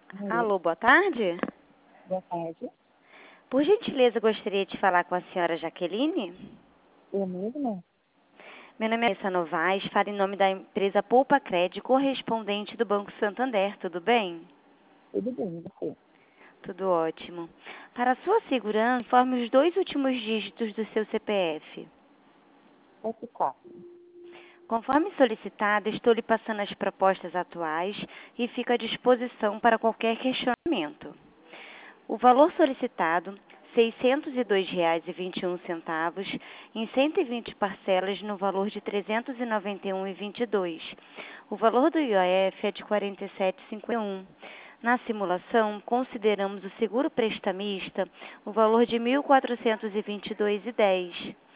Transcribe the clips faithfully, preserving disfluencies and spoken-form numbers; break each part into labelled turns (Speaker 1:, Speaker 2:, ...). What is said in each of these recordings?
Speaker 1: Alô,
Speaker 2: Alô, boa tarde.
Speaker 1: boa tarde.
Speaker 2: Por gentileza, gostaria de falar com a senhora Jaqueline.
Speaker 1: Eu mesma?
Speaker 2: Meu nome é Alessa Novaes, falo em nome da empresa Poupa Cred, correspondente do Banco Santander, tudo bem?
Speaker 1: Tudo bem, e você?
Speaker 2: Tudo ótimo. Para a sua segurança, informe os dois últimos dígitos do seu C P F.
Speaker 1: Sete quatro.
Speaker 2: Conforme solicitado, estou lhe passando as propostas atuais e fico à disposição para qualquer questionamento. O valor solicitado, seiscentos e dois reais e vinte e um centavos, em cento e vinte parcelas no valor de trezentos e noventa e um reais e vinte e dois centavos. O valor do I O F é de quarenta e sete reais e cinquenta e um centavos. Na simulação, consideramos o seguro prestamista o valor de mil quatrocentos e vinte e dois reais e dez centavos.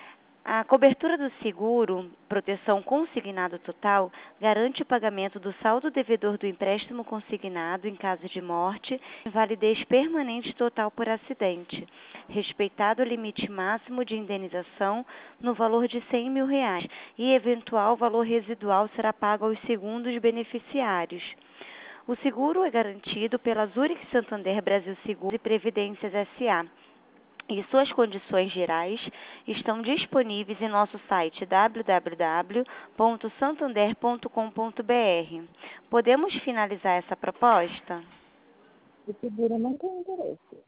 Speaker 2: A cobertura do seguro, proteção consignado total, garante o pagamento do saldo devedor do empréstimo consignado em caso de morte e validez permanente total por acidente, respeitado o limite máximo de indenização no valor de cem mil reais e eventual valor residual será pago aos segundos beneficiários. O seguro é garantido pela Zurich Santander Brasil Seguros e Previdências S A e suas condições gerais estão disponíveis em nosso site w w w ponto santander ponto com ponto b r. Podemos finalizar essa proposta?
Speaker 1: O seguro não tem interesse.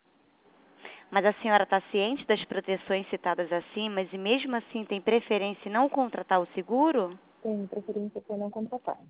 Speaker 2: Mas a senhora está ciente das proteções citadas acima e mesmo assim tem preferência em não contratar o seguro?
Speaker 1: Tenho preferência por não contratar.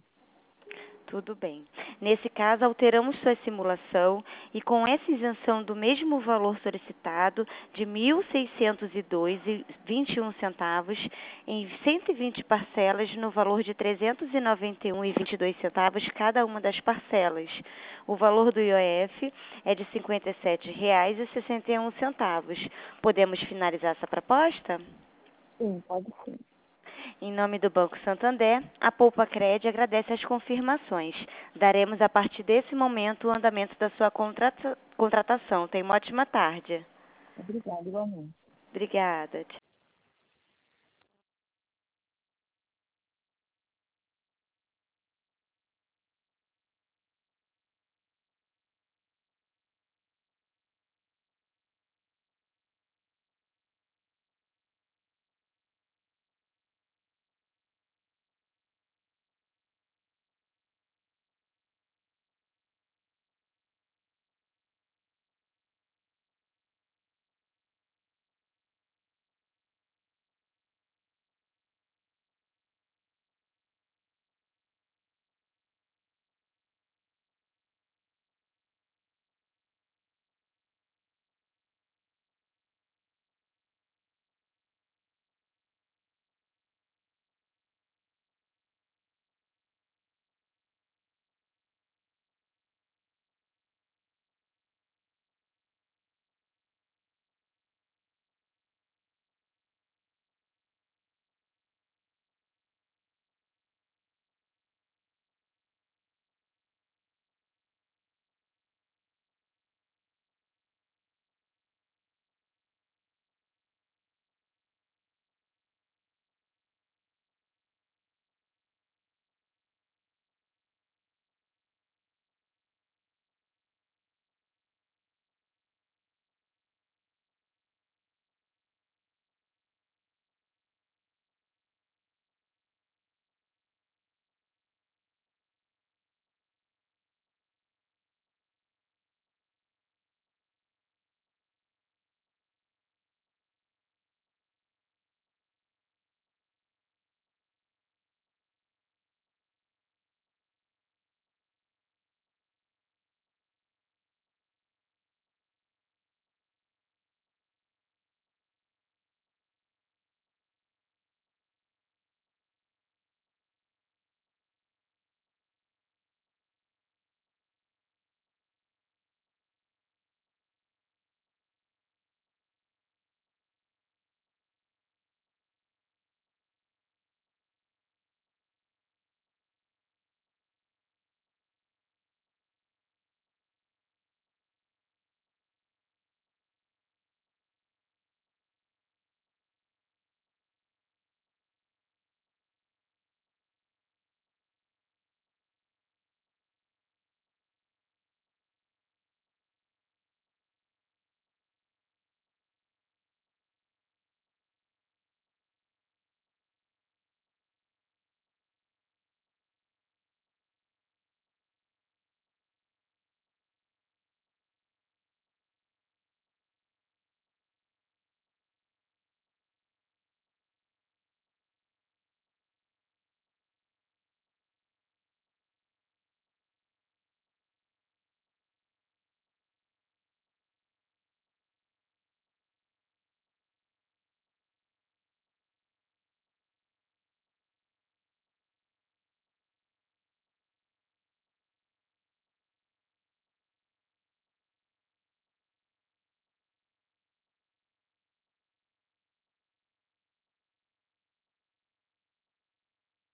Speaker 2: Tudo bem. Nesse caso, alteramos sua simulação e com essa isenção do mesmo valor solicitado de mil seiscentos e dois reais e vinte e um centavos em cento e vinte parcelas no valor de trezentos e noventa e um reais e vinte e dois centavos cada uma das parcelas. O valor do I O F é de cinquenta e sete reais e sessenta e um centavos. Podemos finalizar essa proposta?
Speaker 1: Sim, pode sim.
Speaker 2: Em nome do Banco Santander, a Poupa Cred agradece as confirmações. Daremos a partir desse momento o andamento da sua contrata- contratação. Tenha uma ótima tarde.
Speaker 1: Obrigada, igualmente.
Speaker 2: Obrigada. Tchau.